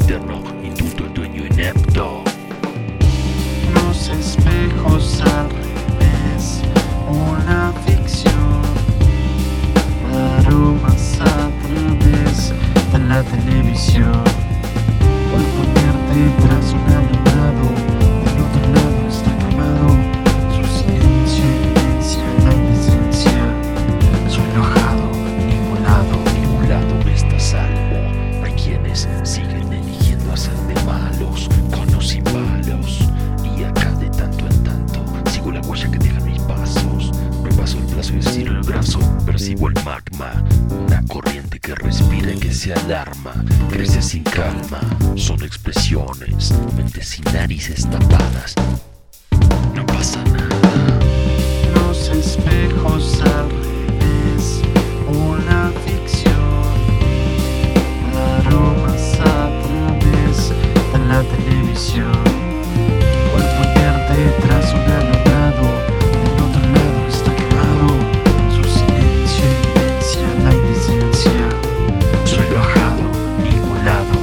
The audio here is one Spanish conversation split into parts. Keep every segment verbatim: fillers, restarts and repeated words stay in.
eterno indulto al dueño inepto. Los espejos al revés, una ficción. Aromas a través de la televisión. Al ponerte tras un alumbrado, del otro lado está quemado. Su silencio evidencia la indecencia. Soy enojado, ningulado, Ningún lado está a salvo. Hay quienes siguen eligiendo hacer de malos, con o sin palos. Y acá de tanto en tanto sigo la huella que dejan mis pasos. Me paso el brazo y estiro el brazo. Percibo el magma, una corriente que respira y que se alarma. Crece sin calma, son expresiones, mentes sin narices tapadas. No pasa nada. los espejos al revés, una ficción. Aromas a través de la televisión. Al ponerte tras un alumbrado, del otro lado está quemado. Su silencio evidencia la indecencia. Soy enojado, ningulado.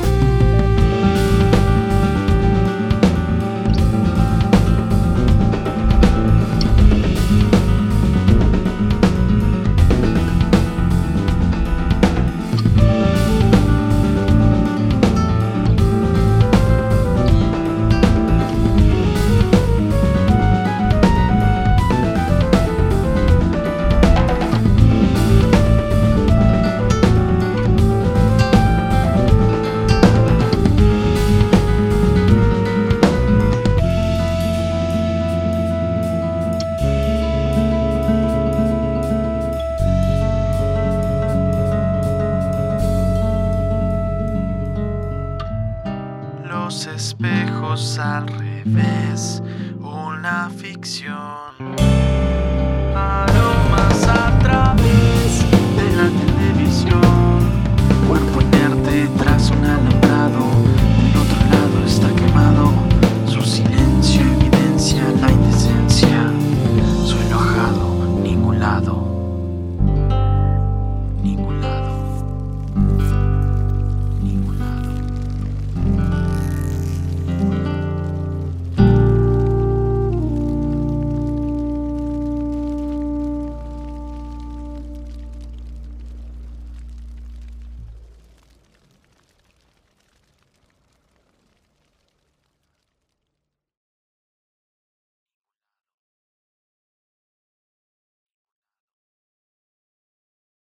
Los espejos al revés, una ficción.